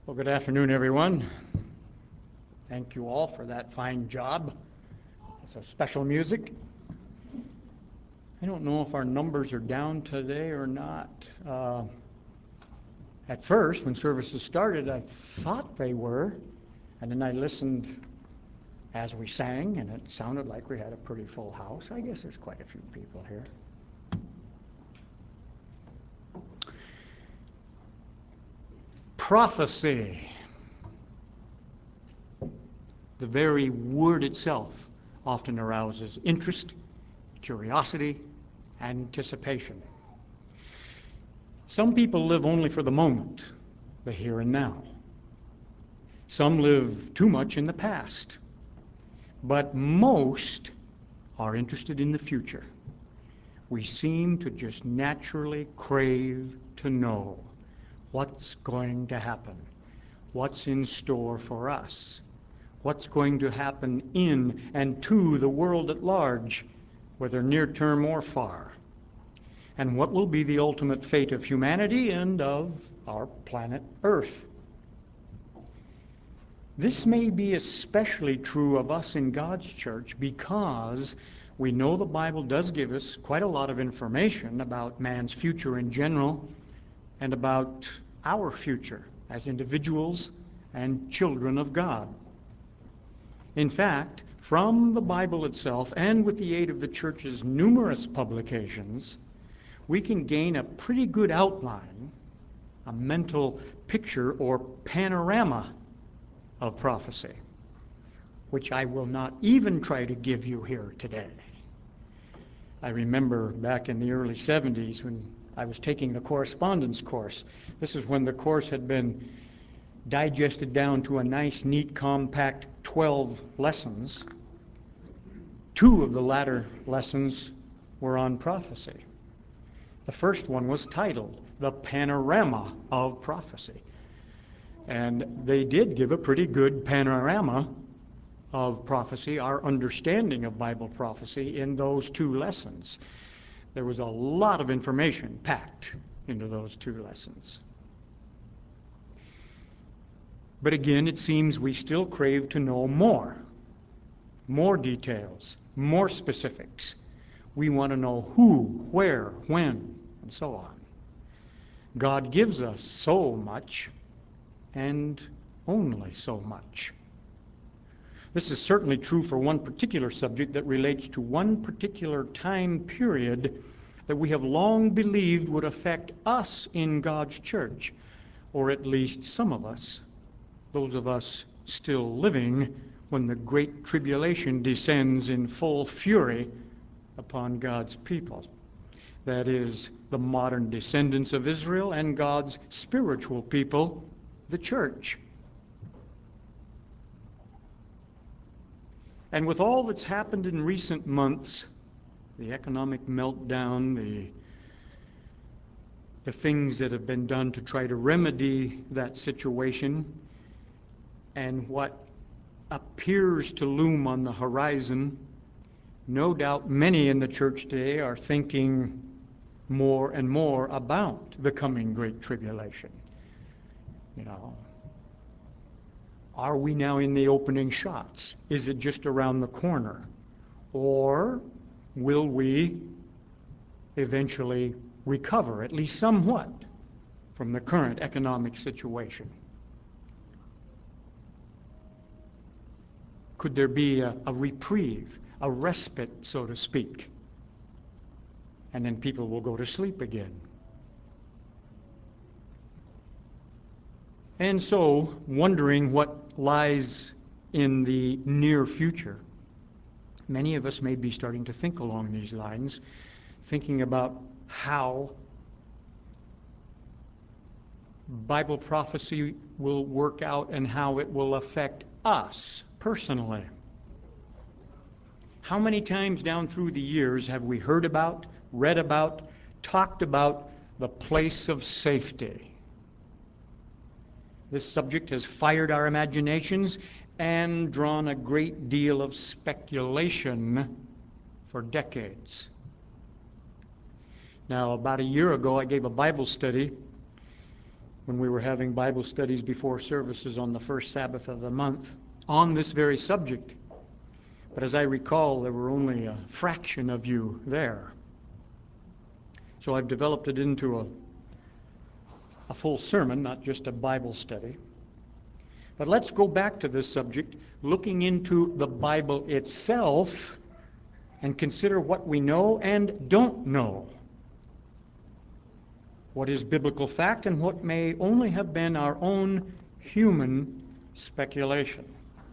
Well, good afternoon, everyone. Thank you all for that fine job. It's a special music. I don't know if our numbers are down today or not. At first, when services started, I thought they were, and then I listened as we sang, and it sounded like we had a pretty full house. I guess there's quite a few people here. Prophecy. The very word itself often arouses interest, curiosity, anticipation. Some people live only for the moment, the here and now. Some live too much in the past. But most are interested in the future. We seem to just naturally crave to know what's going to happen, what's in store for us, what's going to happen in and to the world at large, whether near term or far, and what will be the ultimate fate of humanity and of our planet Earth. This may be especially true of us in God's church because we know the Bible does give us quite a lot of information about man's future in general and about our future as individuals and children of God. In fact, from the Bible itself and with the aid of the church's numerous publications, we can gain a pretty good outline, a mental picture or panorama of prophecy, which I will not even try to give you here today. I remember back in the early 70s when I was taking the correspondence course. This is when the course had been digested down to a nice, neat, compact 12 lessons. 2 of the latter lessons were on prophecy. The first one was titled The Panorama of Prophecy. And they did give a pretty good panorama of prophecy, our understanding of Bible prophecy in those 2 lessons. There was a lot of information packed into those 2 lessons. But again, it seems we still crave to know more details, more specifics. We want to know who, where, when, and so on. God gives us so much, and only so much. This is certainly true for one particular subject that relates to one particular time period that we have long believed would affect us in God's church, or at least some of us, those of us still living when the Great Tribulation descends in full fury upon God's people. That is, the modern descendants of Israel and God's spiritual people, the church. And with all that's happened in recent months, the economic meltdown, the things that have been done to try to remedy that situation, and what appears to loom on the horizon, no doubt many in the church today are thinking more and more about the coming Great Tribulation. Are we now in the opening shots? Is it just around the corner? Or will we eventually recover, at least somewhat, from the current economic situation? Could there be a reprieve, a respite, so to speak? And then people will go to sleep again. And so, wondering what lies in the near future, many of us may be starting to think along these lines, thinking about how Bible prophecy will work out and how it will affect us personally. How many times down through the years have we heard about, read about, talked about the place of safety? This subject has fired our imaginations and drawn a great deal of speculation for decades. Now, about a year ago, I gave a Bible study when we were having Bible studies before services on the first Sabbath of the month on this very subject. But as I recall, there were only a fraction of you there. So I've developed it into a full sermon, not just a Bible study. But let's go back to this subject, looking into the Bible itself, and consider what we know and don't know. What is biblical fact and what may only have been our own human speculation.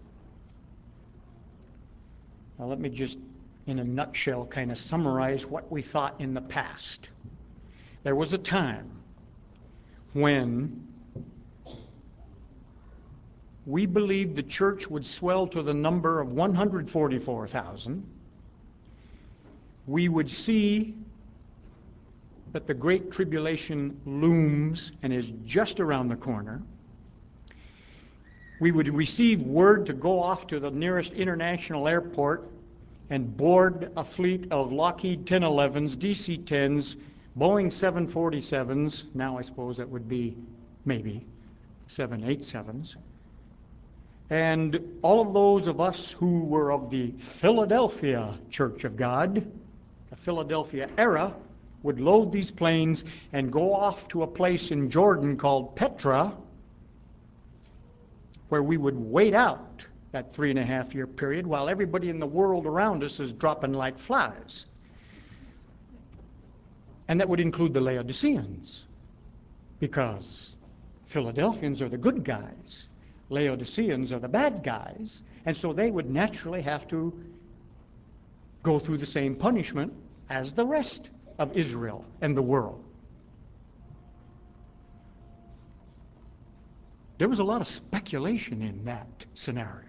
Now let me just, in a nutshell, kind of summarize what we thought in the past. There was a time when we believed the church would swell to the number of 144,000. We would see that the Great Tribulation looms and is just around the corner. We would receive word to go off to the nearest international airport and board a fleet of Lockheed 1011s, DC-10s, Boeing 747s, now I suppose that would be maybe 787s, and all of those of us who were of the Philadelphia Church of God, the Philadelphia era, would load these planes and go off to a place in Jordan called Petra, where we would wait out that 3.5-year period while everybody in the world around us is dropping like flies. And that would include the Laodiceans, because Philadelphians are the good guys, Laodiceans are the bad guys, and so they would naturally have to go through the same punishment as the rest of Israel and the world. There was a lot of speculation in that scenario.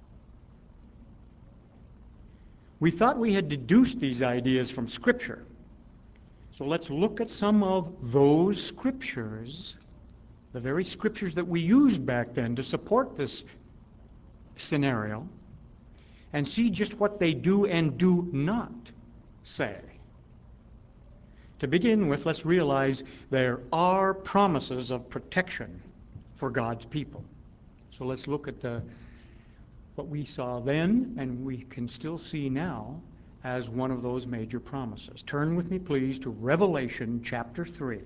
We thought we had deduced these ideas from Scripture. So let's look at some of those Scriptures, the very Scriptures that we used back then to support this scenario, and see just what they do and do not say. To begin with, let's realize there are promises of protection for God's people. So let's look at what we saw then and we can still see now as one of those major promises. Turn with me, please, to Revelation chapter 3.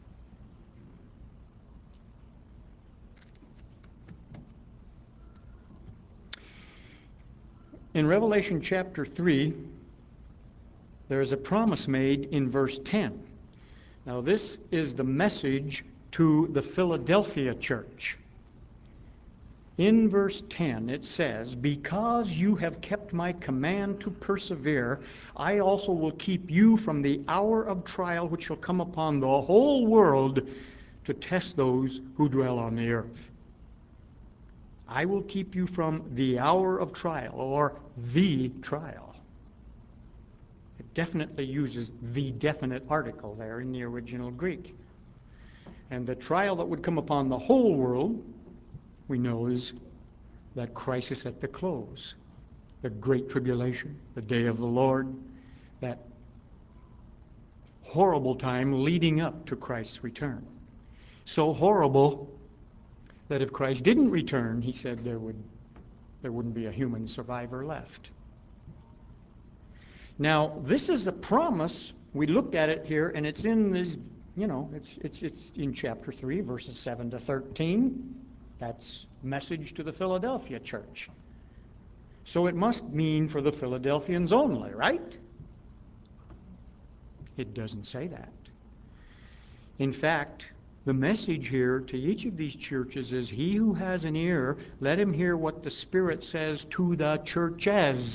In Revelation chapter 3, there is a promise made in verse 10. Now this is the message to the Philadelphia church. In verse 10 it says, "Because you have kept my command to persevere, I also will keep you from the hour of trial which shall come upon the whole world to test those who dwell on the earth." I will keep you from the hour of trial, or the trial. It definitely uses the definite article there in the original Greek. And the trial that would come upon the whole world, we know, is that crisis at the close, the Great Tribulation, the day of the Lord, that horrible time leading up to Christ's return. So horrible that if Christ didn't return, he said there wouldn't be a human survivor left. Now, this is a promise. We looked at it here, and it's in this, it's in chapter 3, verses 7 to 13. That's message to the Philadelphia church. So it must mean for the Philadelphians only, right? It doesn't say that. In fact, the message here to each of these churches is, "He who has an ear, let him hear what the Spirit says to the churches."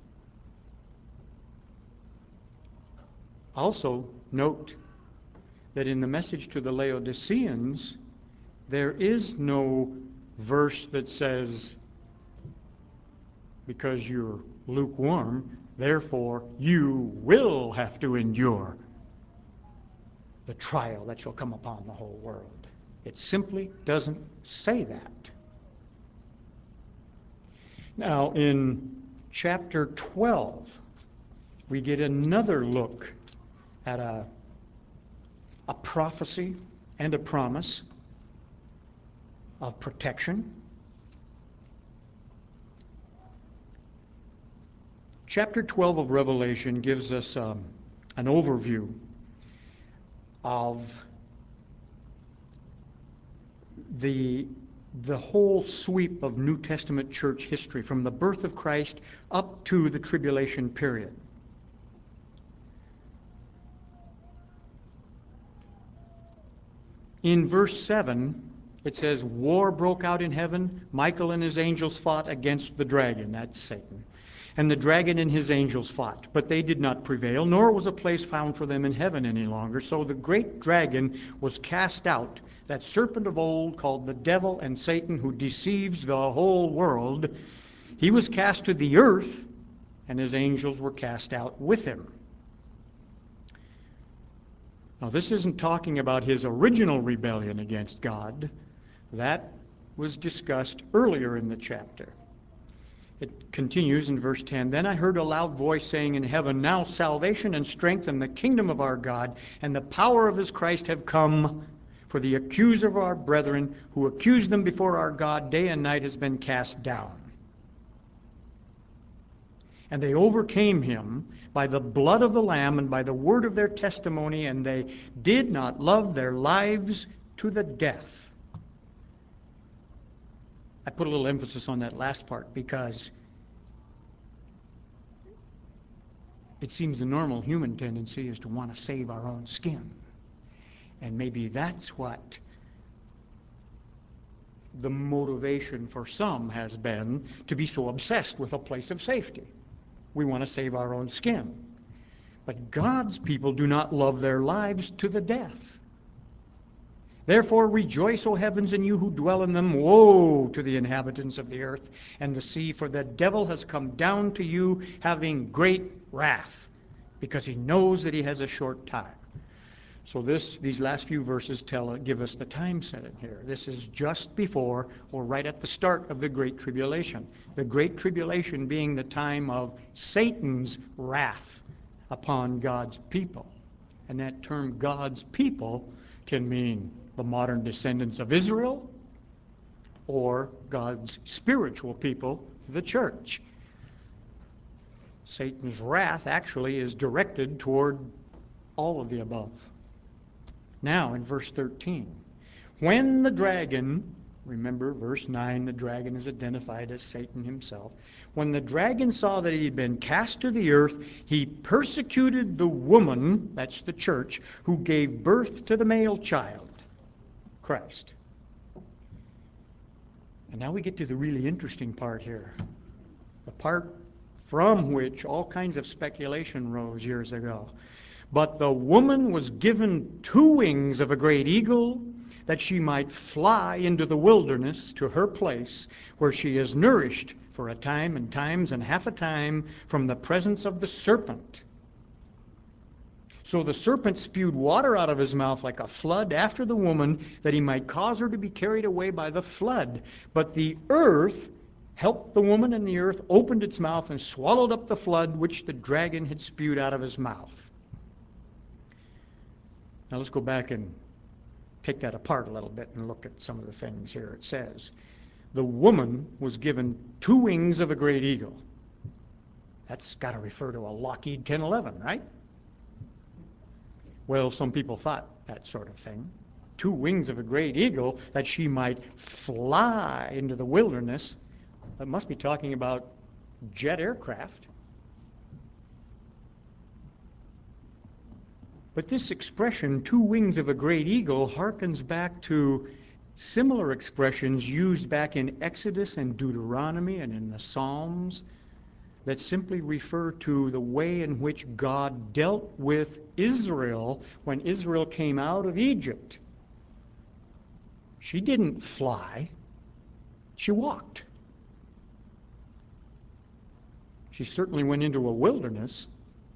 Also, note that in the message to the Laodiceans, there is no verse that says, "Because you're lukewarm, therefore you will have to endure the trial that shall come upon the whole world." It simply doesn't say that. Now, in chapter 12, we get another look at a prophecy and a promise. of protection. Chapter 12 of Revelation gives us an overview of the whole sweep of New Testament church history from the birth of Christ up to the tribulation period. In verse 7, it says, war broke out in heaven. Michael and his angels fought against the dragon. That's Satan. And the dragon and his angels fought, but they did not prevail, nor was a place found for them in heaven any longer. So the great dragon was cast out, that serpent of old called the devil and Satan, who deceives the whole world. He was cast to the earth, and his angels were cast out with him. Now, this isn't talking about his original rebellion against God. That was discussed earlier in the chapter. It continues in verse 10, then I heard a loud voice saying in heaven, now salvation and strength and the kingdom of our God and the power of his Christ have come. For the accuser of our brethren, who accused them before our God day and night, has been cast down. And they overcame him by the blood of the Lamb and by the word of their testimony, and they did not love their lives to the death. I put a little emphasis on that last part because it seems the normal human tendency is to want to save our own skin. And maybe that's what the motivation for some has been, to be so obsessed with a place of safety. We want to save our own skin. But God's people do not love their lives to the death. Therefore rejoice, O heavens, and you who dwell in them. Woe to the inhabitants of the earth and the sea, for the devil has come down to you having great wrath, because he knows that he has a short time. So these last few verses give us the time setting here. This is just before or right at the start of the Great Tribulation. The Great Tribulation being the time of Satan's wrath upon God's people. And that term God's people can mean the modern descendants of Israel or God's spiritual people, the church. Satan's wrath actually is directed toward all of the above. Now, in verse 13, when the dragon, remember verse 9, the dragon is identified as Satan himself. When the dragon saw that he had been cast to the earth, he persecuted the woman, that's the church, who gave birth to the male child, Christ. And now we get to the really interesting part here, the part from which all kinds of speculation rose years ago. But the woman was given 2 wings of a great eagle, that she might fly into the wilderness to her place, where she is nourished for a time and times and half a time from the presence of the serpent. So the serpent spewed water out of his mouth like a flood after the woman, that he might cause her to be carried away by the flood. But the earth helped the woman, and the earth opened its mouth and swallowed up the flood which the dragon had spewed out of his mouth. Now let's go back and take that apart a little bit and look at some of the things here. It says, the woman was given 2 wings of a great eagle. That's got to refer to a Lockheed 1011, right? Well, some people thought that sort of thing. 2 wings of a great eagle, that she might fly into the wilderness. That must be talking about jet aircraft. But this expression, 2 wings of a great eagle, harkens back to similar expressions used back in Exodus and Deuteronomy and in the Psalms that simply refer to the way in which God dealt with Israel when Israel came out of Egypt. She didn't fly. She walked. She certainly went into a wilderness.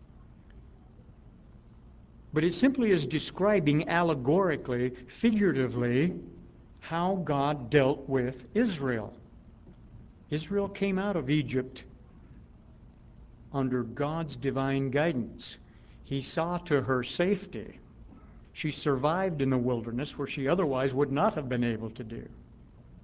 But it simply is describing allegorically, figuratively, how God dealt with Israel. Israel came out of Egypt under God's divine guidance. He saw to her safety. She survived in the wilderness where she otherwise would not have been able to do.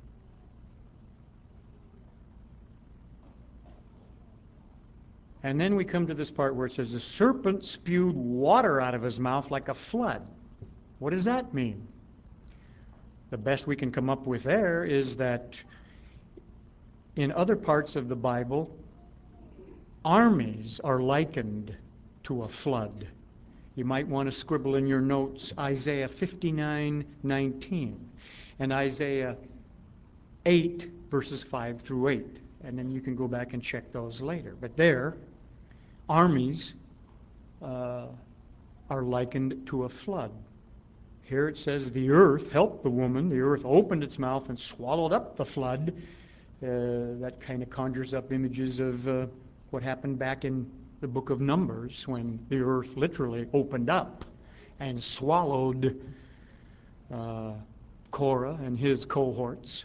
And then we come to this part where it says, the serpent spewed water out of his mouth like a flood. What does that mean? The best we can come up with there is that in other parts of the Bible, armies are likened to a flood. You might want to scribble in your notes Isaiah 59:19 and Isaiah 8, verses 5 through 8. And then you can go back and check those later. But there, armies are likened to a flood. Here it says the earth helped the woman. The earth opened its mouth and swallowed up the flood. That kind of conjures up images of what happened back in the book of Numbers when the earth literally opened up and swallowed Korah and his cohorts.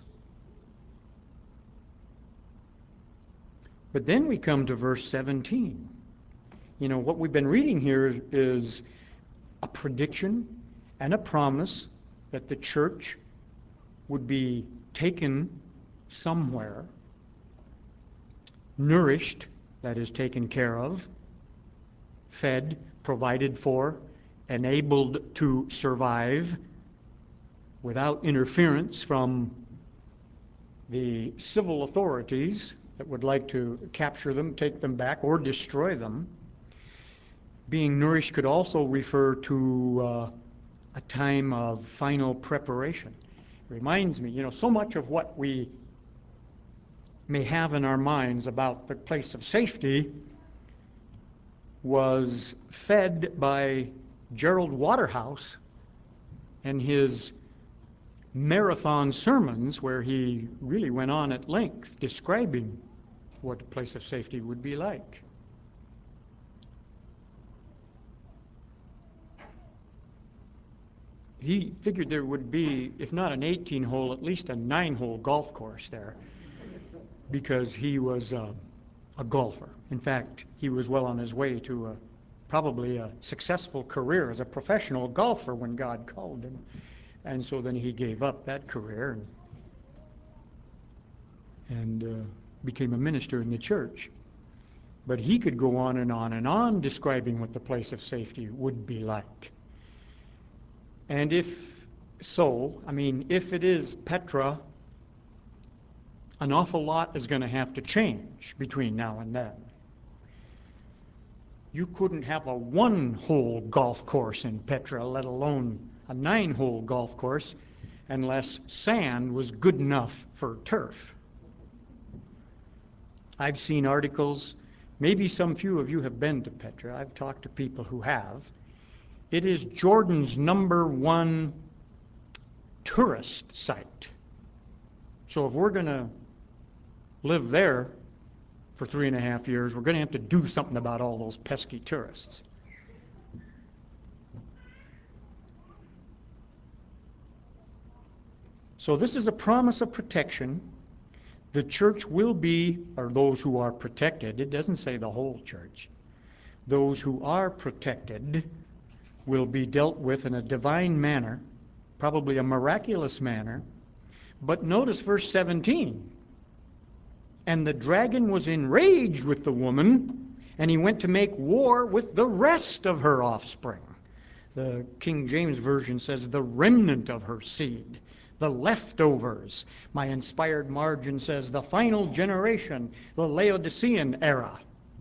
But then we come to verse 17. You know, what we've been reading here is a prediction and a promise that the church would be taken somewhere, nourished, that is, taken care of, fed, provided for, enabled to survive without interference from the civil authorities that would like to capture them, take them back, or destroy them. Being nourished could also refer to a time of final preparation. It reminds me, you know, so much of what we may have in our minds about the place of safety was fed by Gerald Waterhouse and his marathon sermons, where he really went on at length describing what a place of safety would be like. He figured there would be, if not an 18-hole, at least a 9-hole golf course there, because he was a golfer. In fact, he was well on his way to probably a successful career as a professional golfer when God called him. And so then he gave up that career and became a minister in the church. But he could go on and on and on describing what the place of safety would be like. And if so, I mean, if it is Petra, an awful lot is going to have to change between now and then. You couldn't have a 1-hole golf course in Petra, let alone a 9-hole golf course, unless sand was good enough for turf. I've seen articles, maybe some few of you have been to Petra. I've talked to people who have. It is Jordan's #1 tourist site. So if we're going to live there for 3.5 years, we're going to have to do something about all those pesky tourists. So this is a promise of protection. The church will be, or those who are protected, it doesn't say the whole church, those who are protected will be dealt with in a divine manner, probably a miraculous manner. But notice verse 17. And the dragon was enraged with the woman, and he went to make war with the rest of her offspring. The King James Version says the remnant of her seed, the leftovers. My inspired margin says the final generation, the Laodicean era.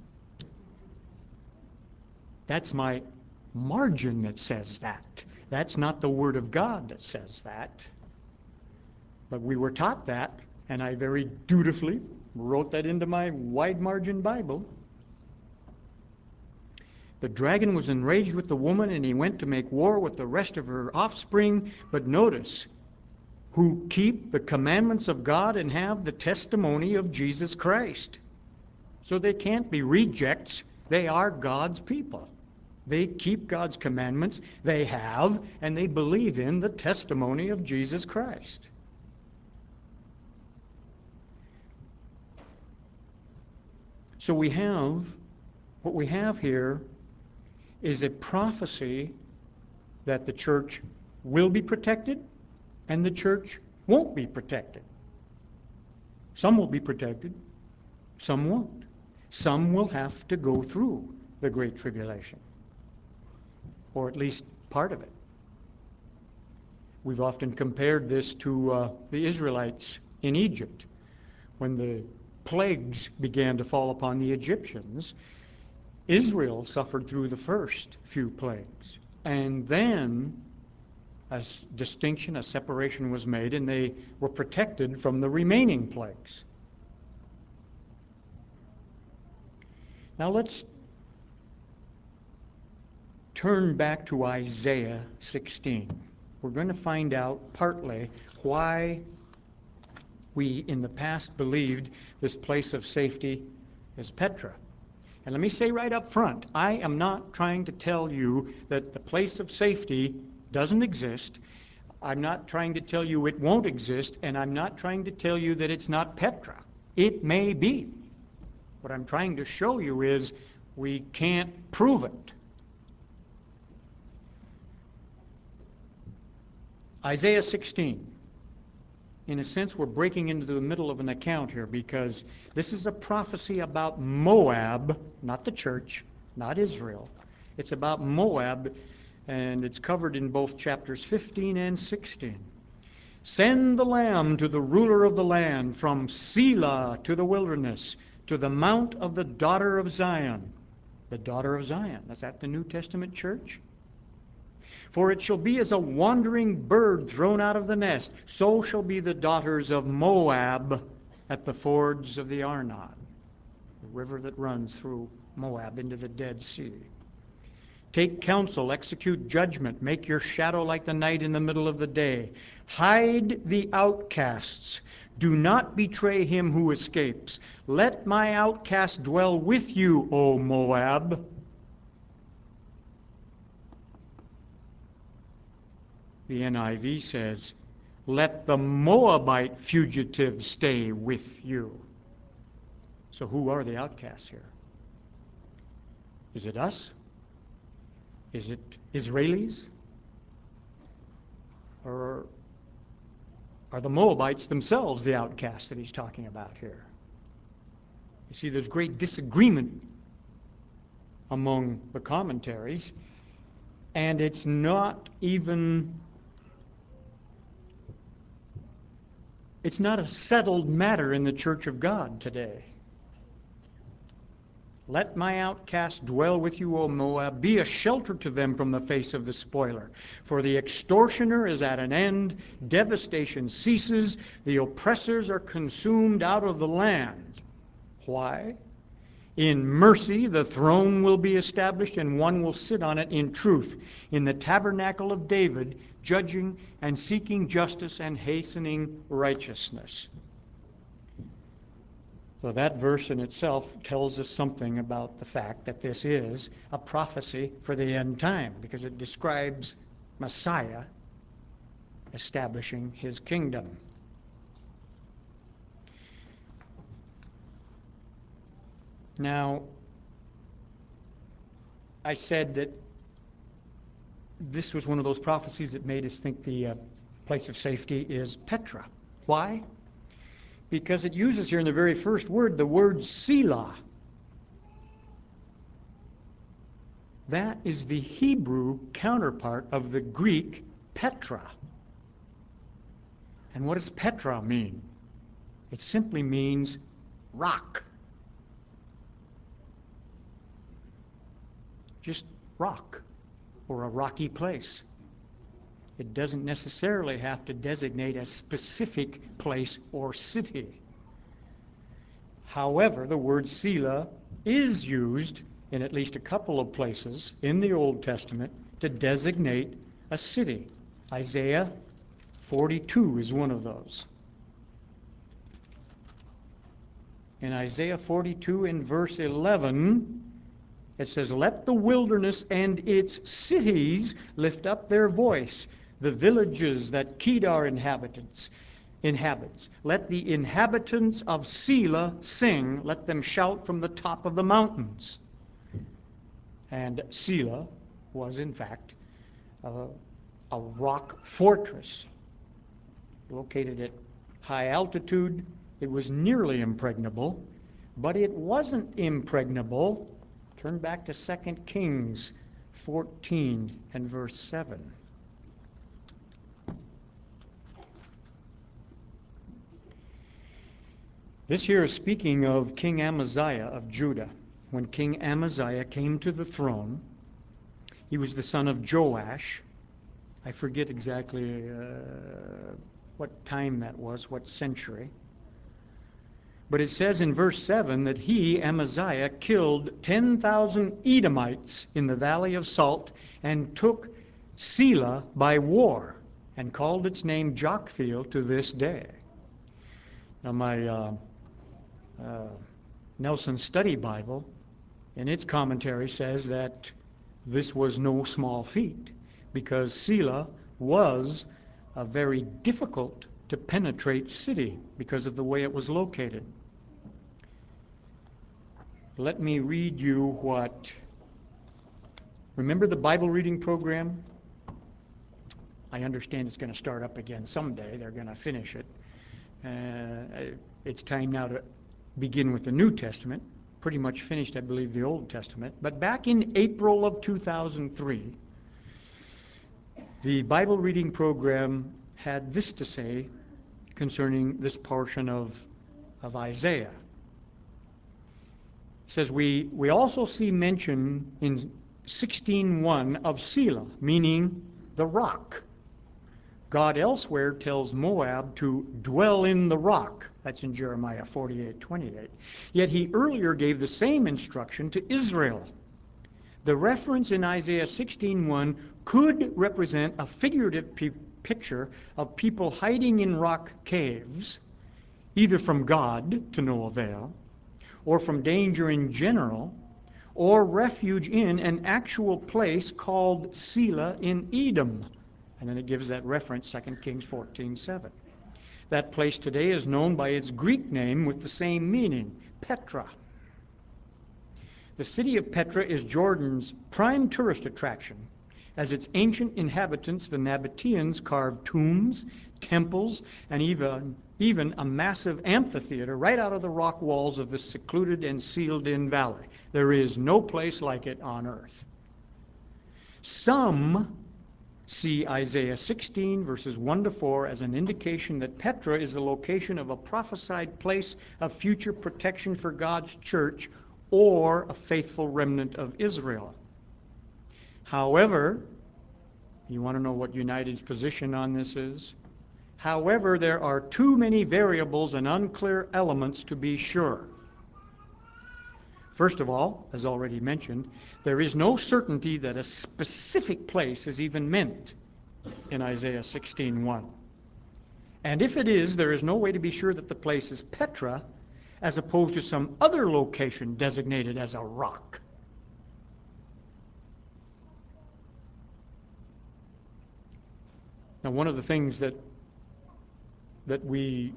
That's my margin that says that. That's not the Word of God that says that. But we were taught that, and I very dutifully wrote that into my wide margin Bible. The dragon was enraged with the woman, and he went to make war with the rest of her offspring. But notice, who keep the commandments of God and have the testimony of Jesus Christ. So they can't be rejects. They are God's people. They keep God's commandments, they have, and they believe in the testimony of Jesus Christ. So what we have here is a prophecy that the church will be protected and the church won't be protected. Some will be protected, some won't. Some will have to go through the Great Tribulation, or at least part of it. We've often compared this to the Israelites in Egypt. When the plagues began to fall upon the Egyptians, Israel suffered through the first few plagues. And then a distinction, a separation was made, and they were protected from the remaining plagues. Now let's turn back to Isaiah 16. We're going to find out partly why we in the past believed this place of safety is Petra. And let me say right up front, I am not trying to tell you that the place of safety doesn't exist. I'm not trying to tell you it won't exist, and I'm not trying to tell you that it's not Petra. It may be. What I'm trying to show you is we can't prove it. Isaiah 16. In a sense, we're breaking into the middle of an account here because this is a prophecy about Moab, not the church, not Israel. It's about Moab, and it's covered in both chapters 15 and 16. Send the lamb to the ruler of the land, from Selah to the wilderness, to the mount of the daughter of Zion. The daughter of Zion. Is that the New Testament church? For it shall be as a wandering bird thrown out of the nest, so shall be the daughters of Moab at the fords of the Arnon, the river that runs through Moab into the Dead Sea. Take counsel, execute judgment, make your shadow like the night in the middle of the day. Hide the outcasts. Do not betray him who escapes. Let my outcast dwell with you, O Moab. The NIV says, let the Moabite fugitive stay with you. So who are the outcasts here? Is it us? Is it Israelis? Or are the Moabites themselves the outcasts that he's talking about here? You see, there's great disagreement among the commentaries, and it's not a settled matter in the Church of God today. Let my outcast dwell with you, O Moab. Be a shelter to them from the face of the spoiler. For the extortioner is at an end. Devastation ceases. The oppressors are consumed out of the land. Why? In mercy the throne will be established, and one will sit on it in truth. In the tabernacle of David, judging and seeking justice and hastening righteousness. So that verse in itself tells us something about the fact that this is a prophecy for the end time, because it describes Messiah establishing his kingdom. Now, I said that this was one of those prophecies that made us think the place of safety is Petra. Why? Because it uses here in the very first word the word Selah. That is the Hebrew counterpart of the Greek Petra. And what does Petra mean? It simply means rock. Just rock, or a rocky place. It doesn't necessarily have to designate a specific place or city. However, the word Selah is used in at least a couple of places in the Old Testament to designate a city. Isaiah 42 is one of those. In Isaiah 42 in verse 11, it says, let the wilderness and its cities lift up their voice, the villages that Kedar inhabits. Let the inhabitants of Selah sing, let them shout from the top of the mountains. And Selah was, in fact, a rock fortress located at high altitude. It was nearly impregnable, But it wasn't impregnable. Turn back to 2 Kings 14 and verse 7. This here is speaking of King Amaziah of Judah. When King Amaziah came to the throne, he was the son of Joash. I forget exactly what time that was, what century. But it says in verse 7 that he, Amaziah, killed 10,000 Edomites in the Valley of Salt and took Selah by war and called its name Joktheel to this day. Now my Nelson Study Bible, in its commentary, says that this was no small feat because Selah was a very difficult to penetrate city because of the way it was located. Let me read you what... Remember the Bible reading program? I understand it's going to start up again someday. They're going to finish it. It's time now to begin with the New Testament. Pretty much finished, I believe, the Old Testament. But back in April of 2003, the Bible reading program had this to say concerning this portion of Isaiah. It says, we also see mention in 16:1 of Selah, meaning the rock. God elsewhere tells Moab to dwell in the rock. That's in Jeremiah 48:28. Yet he earlier gave the same instruction to Israel. The reference in Isaiah 16:1 could represent a figurative picture of people hiding in rock caves, either from God to no avail, or from danger in general, or refuge in an actual place called Selah in Edom. And then it gives that reference, 2 Kings 14:7. That place today is known by its Greek name with the same meaning, Petra. The city of Petra is Jordan's prime tourist attraction, as its ancient inhabitants, the Nabateans, carved tombs, temples, and even a massive amphitheater right out of the rock walls of the secluded and sealed-in valley. There is no place like it on earth. Some see Isaiah 16, verses 1 to 4, as an indication that Petra is the location of a prophesied place of future protection for God's church or a faithful remnant of Israel. However, you want to know what United's position on this is? However, there are too many variables and unclear elements to be sure. First of all, as already mentioned, there is no certainty that a specific place is even meant in Isaiah 16:1. And if it is, there is no way to be sure that the place is Petra as opposed to some other location designated as a rock. Now, one of the things that we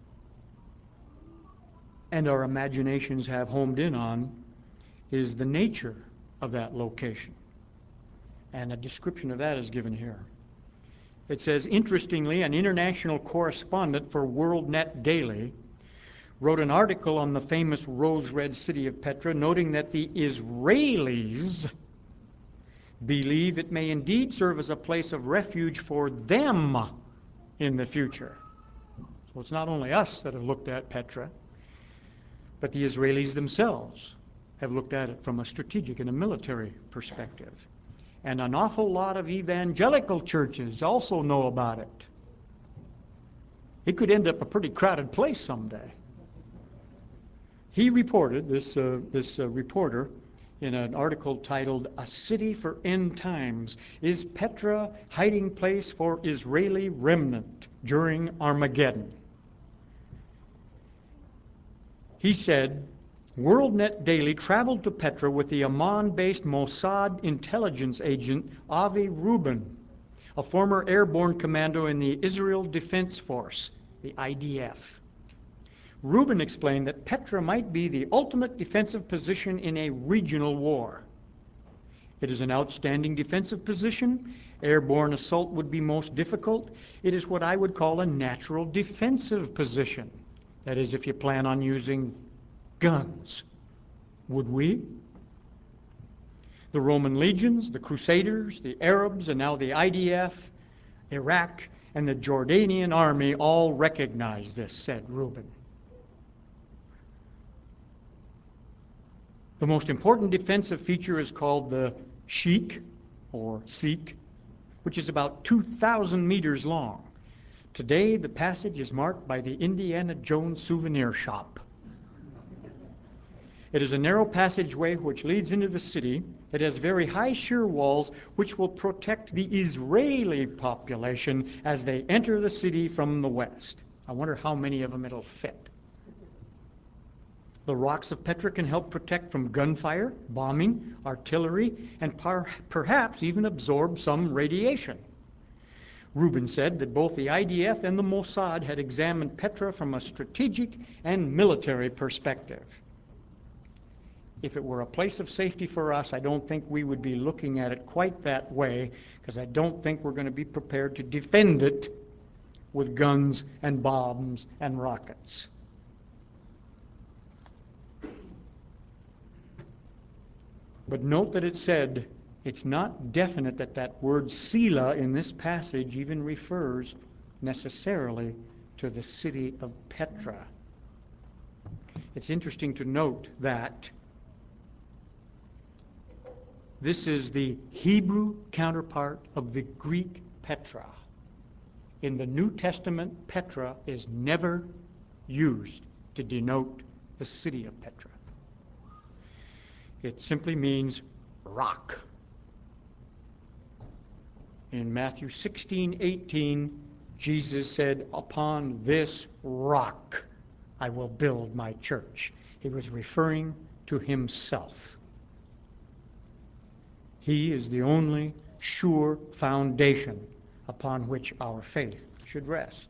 and our imaginations have homed in on is the nature of that location. And a description of that is given here. It says, interestingly, an international correspondent for WorldNet Daily wrote an article on the famous rose-red city of Petra, noting that the Israelis believe it may indeed serve as a place of refuge for them in the future. So it's not only us that have looked at Petra, but the Israelis themselves have looked at it from a strategic and a military perspective. And an awful lot of evangelical churches also know about it. It could end up a pretty crowded place someday. He reported, this reporter, in an article titled, "A City for End Times, Is Petra Hiding Place for Israeli Remnant During Armageddon?" He said, WorldNet Daily traveled to Petra with the Amman-based Mossad intelligence agent Avi Rubin, a former airborne commando in the Israel Defense Force, the IDF. Rubin explained that Petra might be the ultimate defensive position in a regional war. It is an outstanding defensive position. Airborne assault would be most difficult. It is what I would call a natural defensive position. That is, if you plan on using guns. Would we? The Roman legions, the Crusaders, the Arabs, and now the IDF, Iraq, and the Jordanian army all recognize this, said Reuben. The most important defensive feature is called the Sheik, or Sikh, which is about 2,000 meters long. Today, the passage is marked by the Indiana Jones souvenir shop. It is a narrow passageway which leads into the city. It has very high sheer walls which will protect the Israeli population as they enter the city from the west. I wonder how many of them it'll fit. The rocks of Petra can help protect from gunfire, bombing, artillery, and perhaps even absorb some radiation. Reuben said that both the IDF and the Mossad had examined Petra from a strategic and military perspective. If it were a place of safety for us, I don't think we would be looking at it quite that way, because I don't think we're going to be prepared to defend it with guns and bombs and rockets. But note that it said it's not definite that that word Selah in this passage even refers necessarily to the city of Petra. It's interesting to note that this is the Hebrew counterpart of the Greek Petra. In the New Testament, Petra is never used to denote the city of Petra. It simply means rock. In Matthew 16:18, Jesus said, "Upon this rock I will build my church." He was referring to himself. He is the only sure foundation upon which our faith should rest.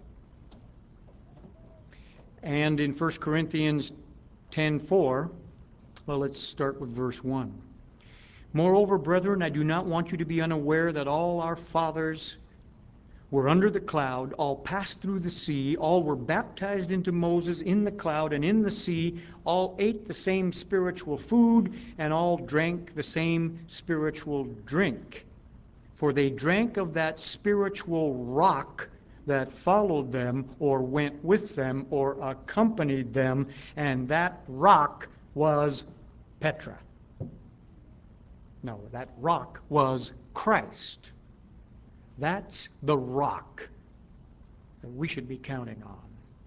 And in 1 Corinthians 10:4, well, let's start with verse 1. "Moreover, brethren, I do not want you to be unaware that all our fathers were under the cloud, all passed through the sea, all were baptized into Moses in the cloud and in the sea, all ate the same spiritual food, and all drank the same spiritual drink. For they drank of that spiritual rock that followed them, or went with them, or accompanied them, and that rock was Petra." No, that rock was Christ. That's the rock that we should be counting on.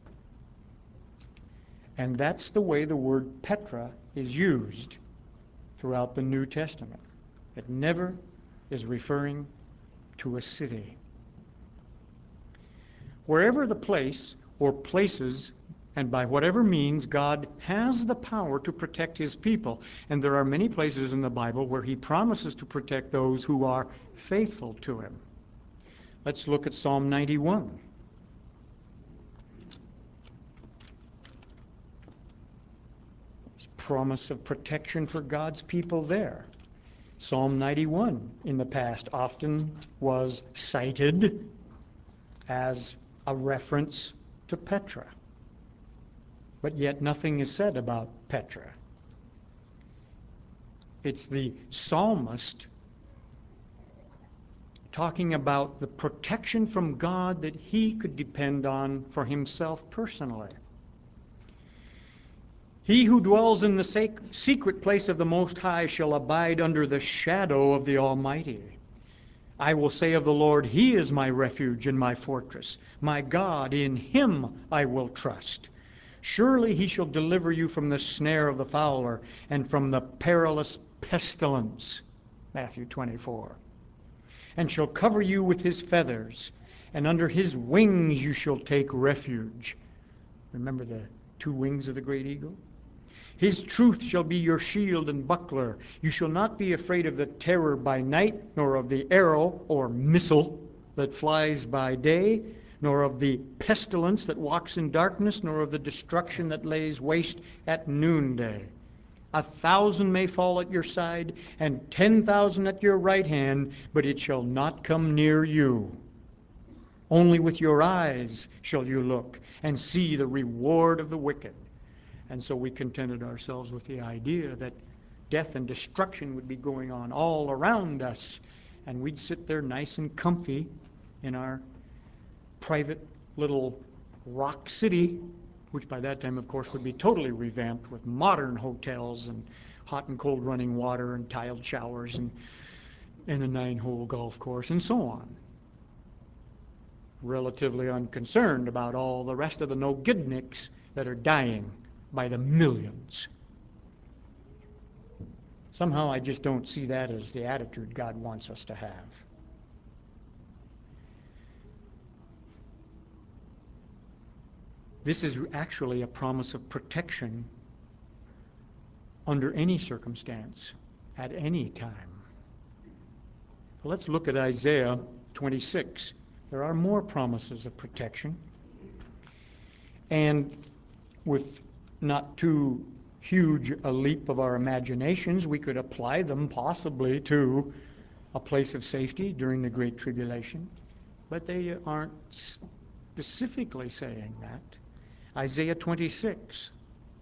And that's the way the word Petra is used throughout the New Testament. It never is referring to a city. Wherever the place or places, and by whatever means, God has the power to protect his people. And there are many places in the Bible where he promises to protect those who are faithful to him. Let's look at Psalm 91. There's a promise of protection for God's people there. Psalm 91 in the past often was cited as a reference to Petra. But yet nothing is said about Petra. It's the psalmist talking about the protection from God that he could depend on for himself personally. "He who dwells in the secret place of the Most High shall abide under the shadow of the Almighty. I will say of the Lord, he is my refuge and my fortress. My God, in him I will trust. Surely he shall deliver you from the snare of the fowler and from the perilous pestilence." Matthew 24. "And shall cover you with his feathers, and under his wings you shall take refuge." Remember the two wings of the great eagle? "His truth shall be your shield and buckler. You shall not be afraid of the terror by night, nor of the arrow or missile that flies by day, nor of the pestilence that walks in darkness, nor of the destruction that lays waste at noonday. 1,000 may fall at your side, and 10,000 at your right hand, but it shall not come near you. Only with your eyes shall you look and see the reward of the wicked, And so we contented ourselves with the idea that death and destruction would be going on all around us. And we'd sit there nice and comfy in our private little rock city, which by that time, of course, would be totally revamped with modern hotels and hot and cold running water and tiled showers and a 9-hole golf course and so on. Relatively unconcerned about all the rest of the no-gidnicks that are dying by the millions. Somehow I just don't see that as the attitude God wants us to have. This is actually a promise of protection under any circumstance, at any time. Let's look at Isaiah 26. There are more promises of protection. And with not too huge a leap of our imaginations, we could apply them possibly to a place of safety during the Great Tribulation. But they aren't specifically saying that. Isaiah 26.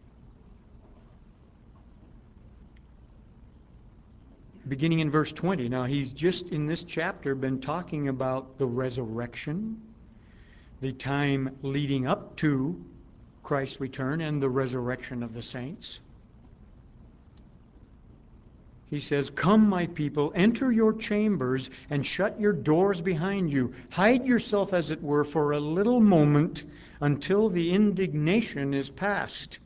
Beginning in verse 20. Now, he's just in this chapter been talking about the resurrection, the time leading up to Christ's return, and the resurrection of the saints. He says, "Come, my people, enter your chambers and shut your doors behind you. Hide yourself, as it were, for a little moment until the indignation is past."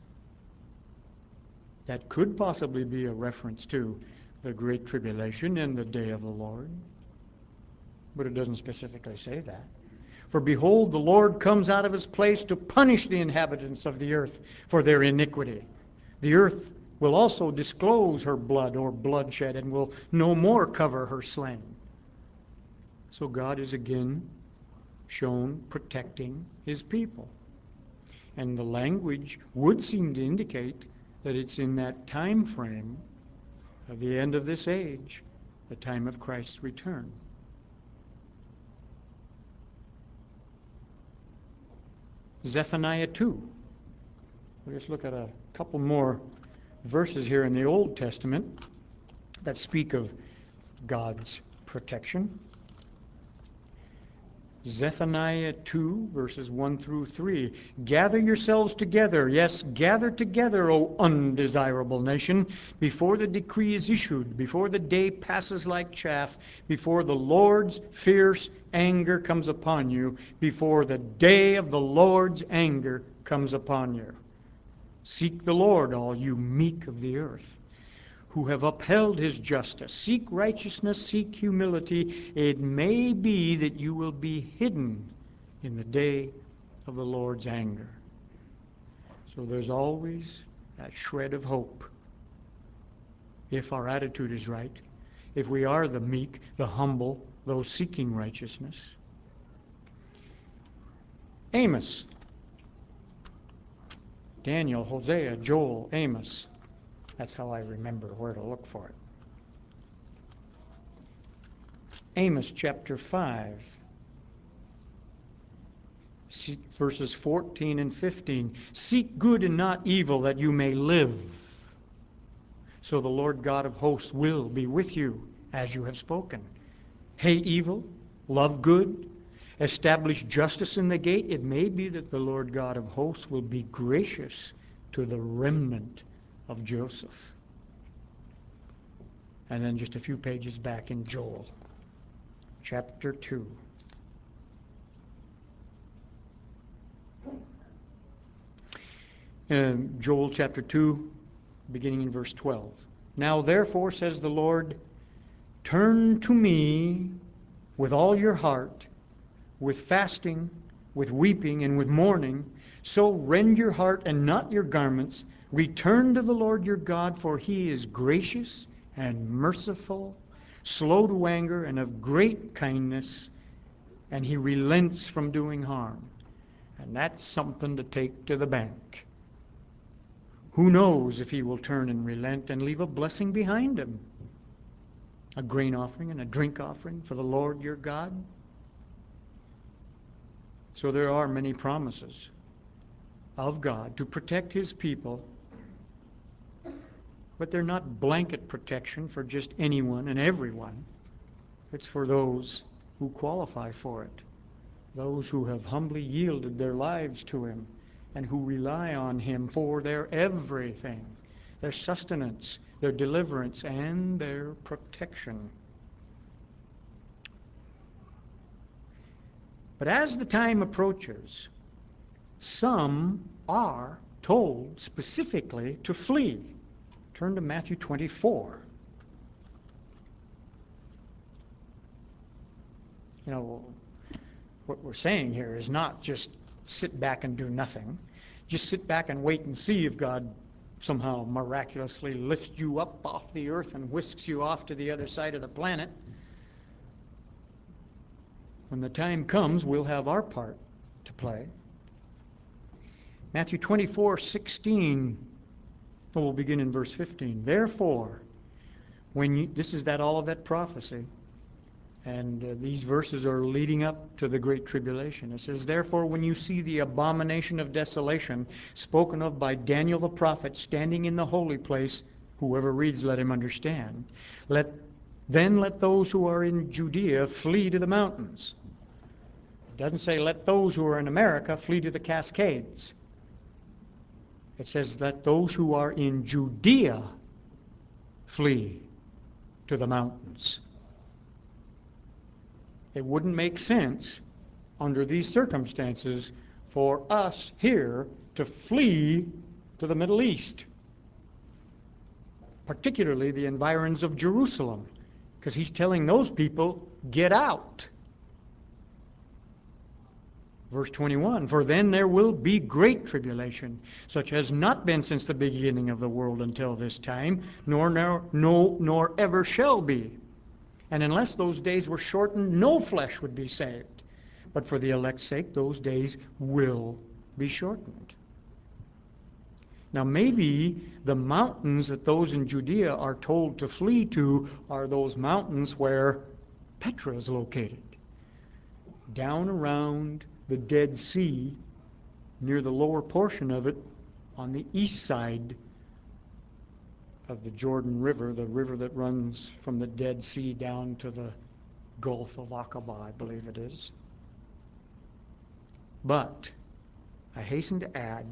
That could possibly be a reference to the Great Tribulation and the day of the Lord. But it doesn't specifically say that. "For behold, the Lord comes out of his place to punish the inhabitants of the earth for their iniquity. The earth will also disclose her blood or bloodshed and will no more cover her slain." So God is again shown protecting his people. And the language would seem to indicate that it's in that time frame of the end of this age, the time of Christ's return. Zephaniah 2. We'll just look at a couple more verses here in the Old Testament that speak of God's protection. Zephaniah 2, verses 1 through 3. "Gather yourselves together, yes, gather together, O undesirable nation, before the decree is issued, before the day passes like chaff, before the Lord's fierce anger comes upon you, before the day of the Lord's anger comes upon you. Seek the Lord, all you meek of the earth, who have upheld his justice. Seek righteousness, seek humility. It may be that you will be hidden in the day of the Lord's anger." So there's always that shred of hope. If our attitude is right, if we are the meek, the humble, those seeking righteousness. Amos. Daniel, Hosea, Joel, Amos. That's how I remember where to look for it. Amos chapter 5, verses 14 and 15. "Seek good and not evil, that you may live. So the Lord God of hosts will be with you, as you have spoken. Hate evil, love good, establish justice in the gate. It may be that the Lord God of hosts will be gracious to the remnant of Joseph." And then just a few pages back in Joel, chapter 2. Joel chapter 2, beginning in verse 12. "Now therefore, says the Lord, turn to me with all your heart, with fasting, with weeping, and with mourning. So rend your heart and not your garments. Return to the Lord your God, for he is gracious and merciful, slow to anger, and of great kindness, and he relents from doing harm." And that's something to take to the bank. Who knows if he will turn and relent and leave a blessing behind him? A grain offering and a drink offering for the Lord your God. So there are many promises of God to protect His people, but they're not blanket protection for just anyone and everyone. It's for those who qualify for it, those who have humbly yielded their lives to Him and who rely on Him for their everything, their sustenance, their deliverance, and their protection. But as the time approaches, some are told specifically to flee. Turn to Matthew 24. You know, what we're saying here is not just sit back and do nothing. Just sit back and wait and see if God somehow miraculously lifts you up off the earth and whisks you off to the other side of the planet. When the time comes, we'll have our part to play. Matthew 24:16, we'll begin in verse 15. Therefore, this is that Olivet prophecy, and these verses are leading up to the Great Tribulation. It says, therefore, when you see the abomination of desolation spoken of by Daniel the prophet standing in the holy place, whoever reads, let him understand. Then let those who are in Judea flee to the mountains. It doesn't say let those who are in America flee to the Cascades. It says let those who are in Judea flee to the mountains. It wouldn't make sense under these circumstances for us here to flee to the Middle East, particularly the environs of Jerusalem, because he's telling those people, get out. Verse 21, for then there will be great tribulation, such has not been since the beginning of the world until this time, nor ever shall be. And unless those days were shortened, no flesh would be saved. But for the elect's sake, those days will be shortened. Now maybe the mountains that those in Judea are told to flee to are those mountains where Petra is located. Down around the Dead Sea, near the lower portion of it, on the east side of the Jordan River, the river that runs from the Dead Sea down to the Gulf of Aqaba, I believe it is. But I hasten to add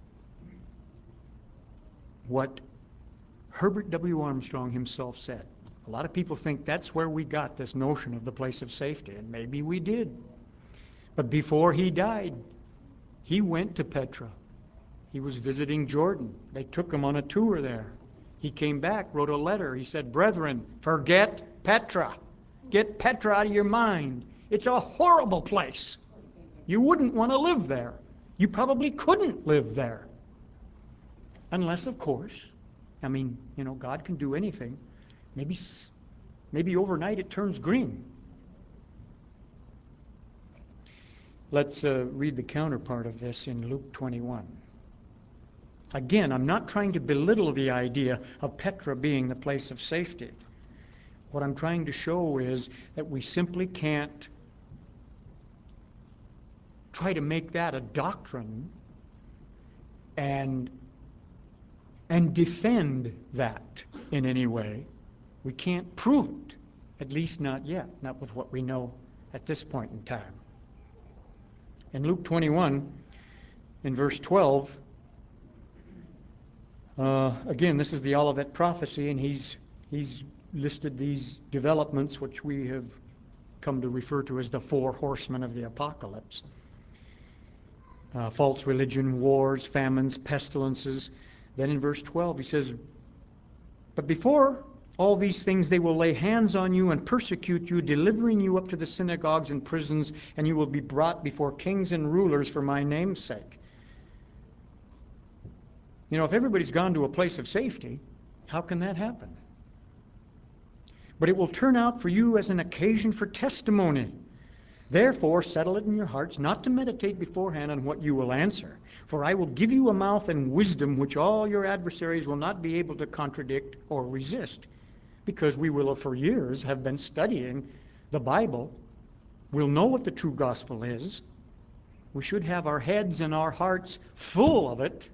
what Herbert W. Armstrong himself said. A lot of people think that's where we got this notion of the place of safety, and maybe we did. But before he died, he went to Petra. He was visiting Jordan. They took him on a tour there. He came back, wrote a letter. He said, brethren, forget Petra. Get Petra out of your mind. It's a horrible place. You wouldn't want to live there. You probably couldn't live there. Unless, of course, God can do anything. Maybe overnight it turns green. Let's read the counterpart of this in Luke 21. Again, I'm not trying to belittle the idea of Petra being the place of safety. What I'm trying to show is that we simply can't try to make that a doctrine and defend that in any way. We can't prove it, at least not yet, not with what we know at this point in time. In Luke 21, in verse 12, again, this is the Olivet prophecy, and he's listed these developments, which we have come to refer to as the four horsemen of the apocalypse. False religion, wars, famines, pestilences. Then in verse 12 he says, but before all these things they will lay hands on you and persecute you, delivering you up to the synagogues and prisons, and you will be brought before kings and rulers for my name's sake. If everybody's gone to a place of safety, how can that happen? But it will turn out for you as an occasion for testimony. Therefore, settle it in your hearts not to meditate beforehand on what you will answer. For I will give you a mouth and wisdom which all your adversaries will not be able to contradict or resist. Because we will for years have been studying the Bible. We'll know what the true gospel is. We should have our heads and our hearts full of it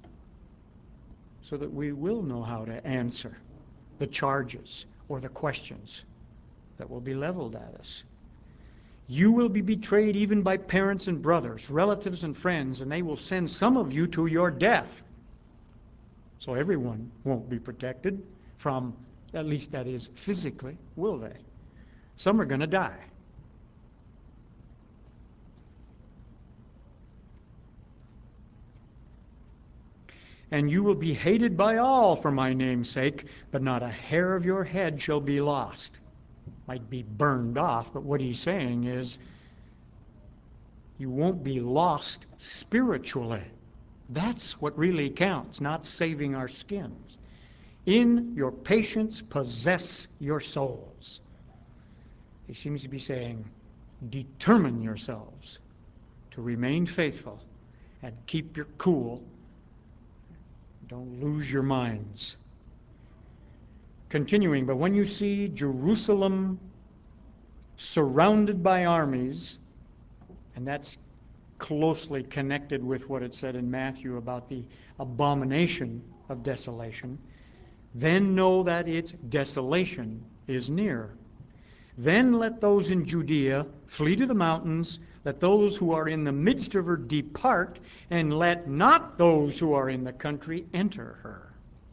so that we will know how to answer the charges or the questions that will be leveled at us. You will be betrayed even by parents and brothers, relatives and friends, and they will send some of you to your death. So everyone won't be protected from, at least that is physically, will they? Some are going to die. And you will be hated by all for my name's sake, but not a hair of your head shall be lost. Might be burned off, but what he's saying is you won't be lost spiritually. That's what really counts, not saving our skins. In your patience possess your souls. He seems to be saying, determine yourselves to remain faithful and keep your cool. Don't lose your minds. Continuing, but when you see Jerusalem surrounded by armies, and that's closely connected with what it said in Matthew about the abomination of desolation, then know that its desolation is near. Then let those in Judea flee to the mountains, let those who are in the midst of her depart, and let not those who are in the country enter her.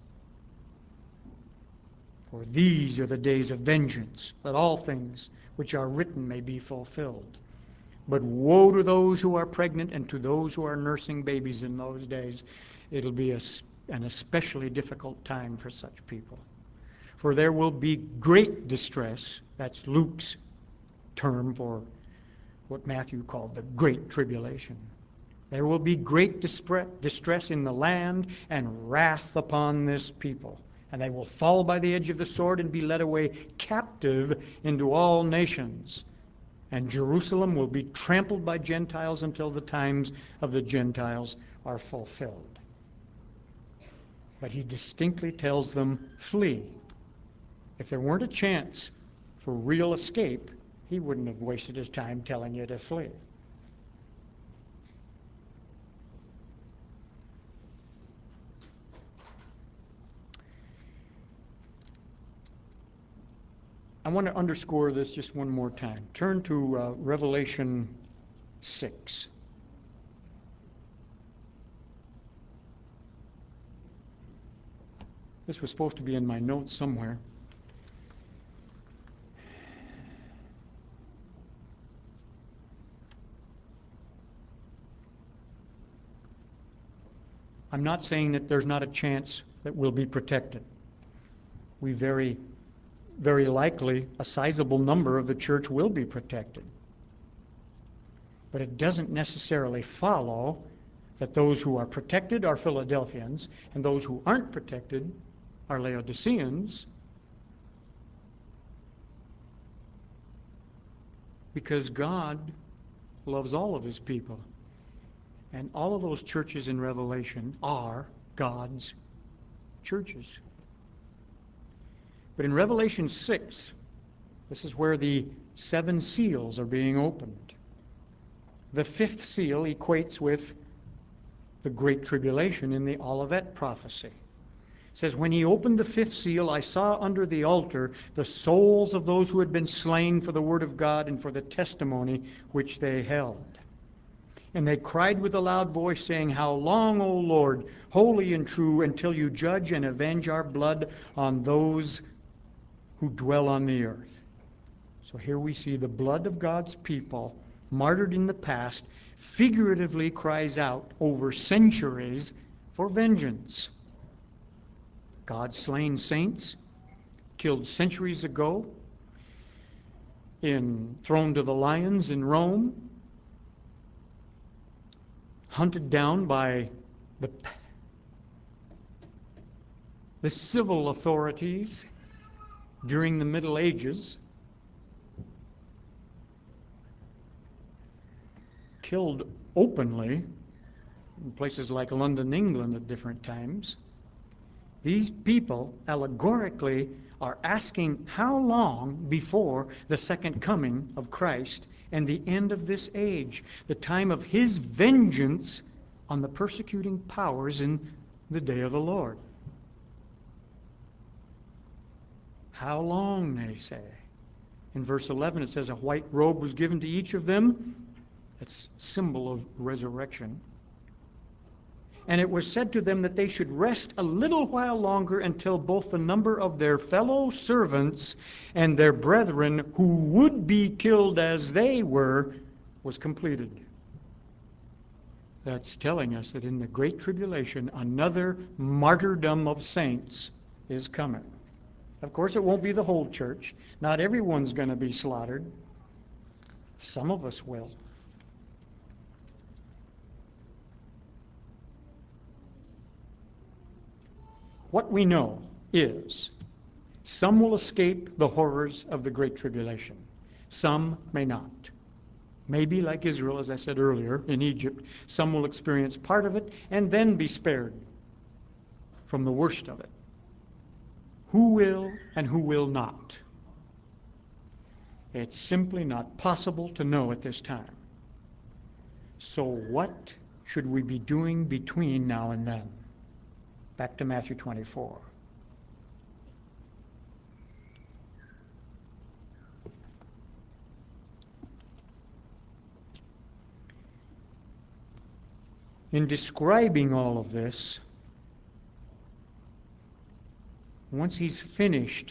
For these are the days of vengeance, that all things which are written may be fulfilled. But woe to those who are pregnant and to those who are nursing babies in those days. It'll be an especially difficult time for such people. For there will be great distress. That's Luke's term for what Matthew called the Great Tribulation. There will be great distress in the land and wrath upon this people. And they will fall by the edge of the sword and be led away captive into all nations. And Jerusalem will be trampled by Gentiles until the times of the Gentiles are fulfilled. But he distinctly tells them, flee. If there weren't a chance for real escape, he wouldn't have wasted his time telling you to flee. I want to underscore this just one more time. Turn to Revelation 6. This was supposed to be in my notes somewhere. I'm not saying that there's not a chance that we'll be protected. We very likely, a sizable number of the church will be protected. But it doesn't necessarily follow that those who are protected are Philadelphians and those who aren't protected are Laodiceans, because God loves all of his people. And all of those churches in Revelation are God's churches. But in Revelation 6, this is where the 7 seals are being opened. The 5th seal equates with the Great Tribulation in the Olivet prophecy. It says, when he opened the 5th seal, I saw under the altar the souls of those who had been slain for the word of God and for the testimony which they held. And they cried with a loud voice, saying, how long, O Lord, holy and true, until you judge and avenge our blood on those who dwell on the earth. So here we see the blood of God's people, martyred in the past, figuratively cries out over centuries for vengeance. God's slain saints, killed centuries ago, thrown to the lions in Rome, hunted down by the civil authorities during the Middle Ages, killed openly in places like London, England at different times, These people, allegorically, are asking how long before the second coming of Christ and the end of this age, the time of his vengeance on the persecuting powers in the day of the Lord. How long, they say. In verse 11 it says, a white robe was given to each of them. That's symbol of resurrection. And it was said to them that they should rest a little while longer until both the number of their fellow servants and their brethren who would be killed as they were was completed. That's telling us that in the Great Tribulation, another martyrdom of saints is coming. Of course, it won't be the whole church. Not everyone's going to be slaughtered. Some of us will. What we know is some will escape the horrors of the Great Tribulation. Some may not. Maybe like Israel, as I said earlier, in Egypt, some will experience part of it and then be spared from the worst of it. Who will and who will not? It's simply not possible to know at this time. So what should we be doing between now and then? Back to Matthew 24. In describing all of this, once he's finished,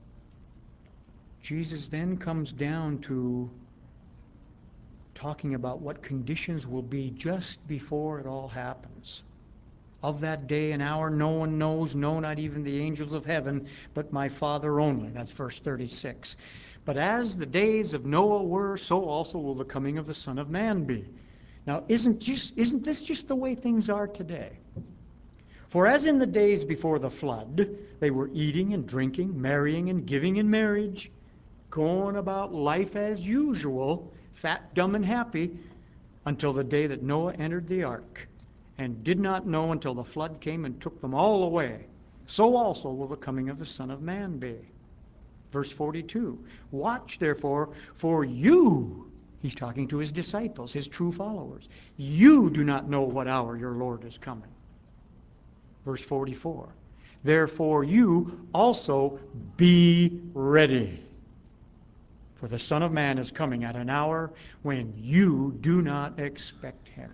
Jesus then comes down to talking about what conditions will be just before it all happens. Of that day and hour no one knows, no, not even the angels of heaven, but my Father only. That's verse 36. But as the days of Noah were, so also will the coming of the Son of Man be. Now, isn't this just the way things are today? For as in the days before the flood, they were eating and drinking, marrying and giving in marriage, going about life as usual, fat, dumb, and happy, until the day that Noah entered the ark, and did not know until the flood came and took them all away. So also will the coming of the Son of Man be. Verse 42, watch therefore, for you, he's talking to his disciples, his true followers, you do not know what hour your Lord is coming. Verse 44, therefore you also be ready. For the Son of Man is coming at an hour when you do not expect him.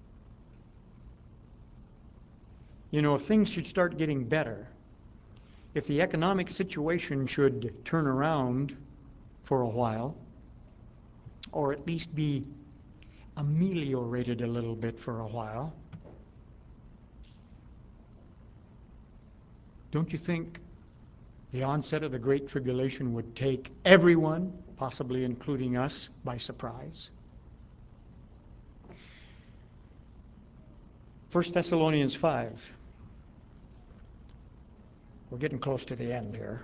You know, if things should start getting better, if the economic situation should turn around for a while, or at least be ameliorated a little bit for a while, don't you think the onset of the Great Tribulation would take everyone, possibly including us, by surprise? 1 Thessalonians 5. We're getting close to the end here.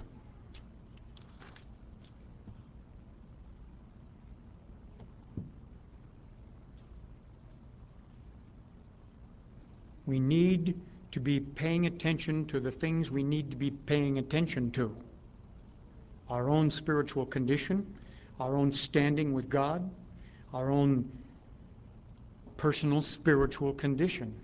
We need to be paying attention to the things we need to be paying attention to. Our own spiritual condition, our own standing with God, our own personal spiritual condition.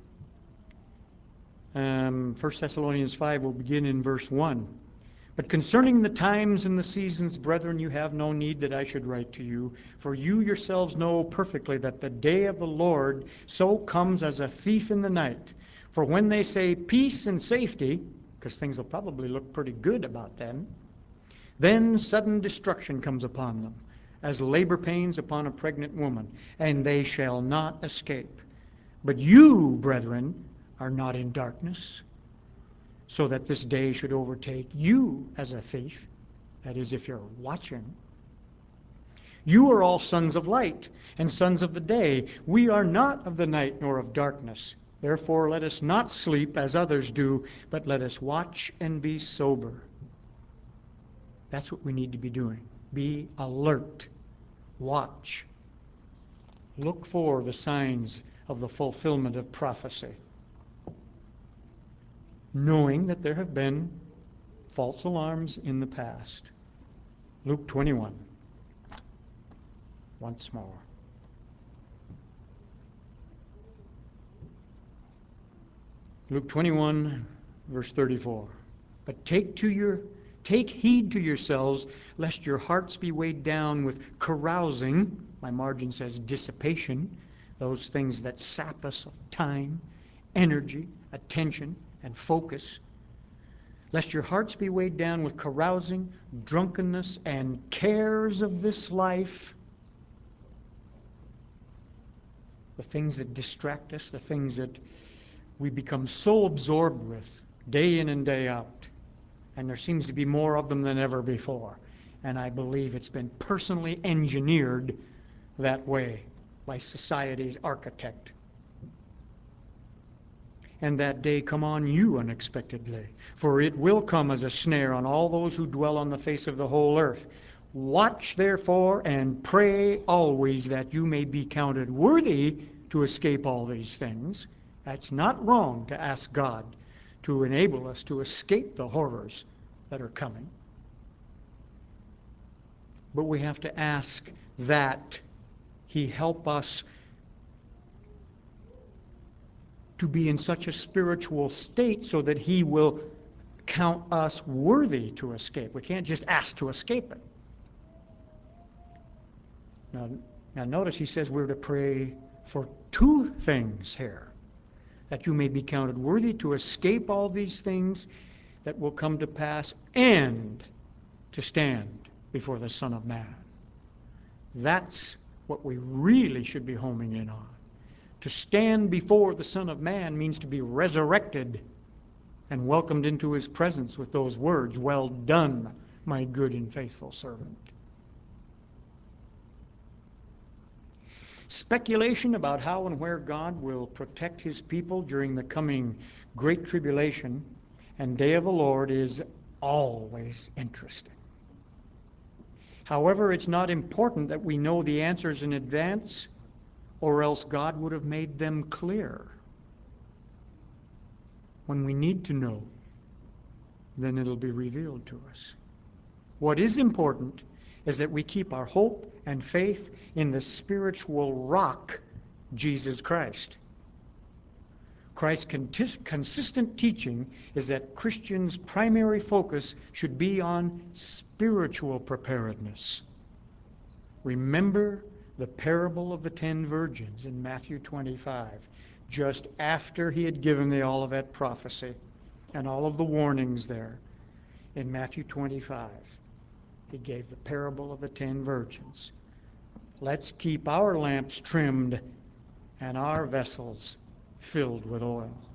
1 Thessalonians 5 will begin in verse 1. But concerning the times and the seasons, brethren, you have no need that I should write to you, for you yourselves know perfectly that the day of the Lord so comes as a thief in the night. For when they say peace and safety, because things will probably look pretty good about then sudden destruction comes upon them, as labor pains upon a pregnant woman, and they shall not escape. But you, brethren, are not in darkness, so that this day should overtake you as a thief. That is, if you're watching. You are all sons of light and sons of the day. We are not of the night nor of darkness. Therefore let us not sleep as others do, but let us watch and be sober. That's what we need to be doing. Be alert. Watch. Look for the signs of the fulfillment of prophecy. knowing that there have been false alarms in the past. Luke 21, once more. Luke 21, verse 34. But take heed to yourselves, lest your hearts be weighed down with carousing. My margin says dissipation, those things that sap us of time, energy, attention, and focus. Lest your hearts be weighed down with carousing, drunkenness, and cares of this life. The things that distract us, the things that we become so absorbed with day in and day out. And there seems to be more of them than ever before. And I believe it's been personally engineered that way by society's architect. And that day come on you unexpectedly, for it will come as a snare on all those who dwell on the face of the whole earth. Watch therefore and pray always that you may be counted worthy to escape all these things. That's not wrong to ask God to enable us to escape the horrors that are coming. But we have to ask that He help us to be in such a spiritual state so that He will count us worthy to escape. We can't just ask to escape it. Now notice He says we're to pray for two things here. That you may be counted worthy to escape all these things that will come to pass and to stand before the Son of Man. That's what we really should be homing in on. To stand before the Son of Man means to be resurrected and welcomed into His presence with those words, "Well done, my good and faithful servant." Speculation about how and where God will protect His people during the coming Great Tribulation and Day of the Lord is always interesting. However, it's not important that we know the answers in advance, or else God would have made them clear. When we need to know, then it'll be revealed to us. What is important is that we keep our hope and faith in the spiritual rock, Jesus Christ. Christ's consistent teaching is that Christians' primary focus should be on spiritual preparedness. Remember the parable of the 10 virgins in Matthew 25, just after He had given the Olivet prophecy and all of the warnings there. In Matthew 25, He gave the parable of the 10 virgins. Let's keep our lamps trimmed and our vessels filled with oil.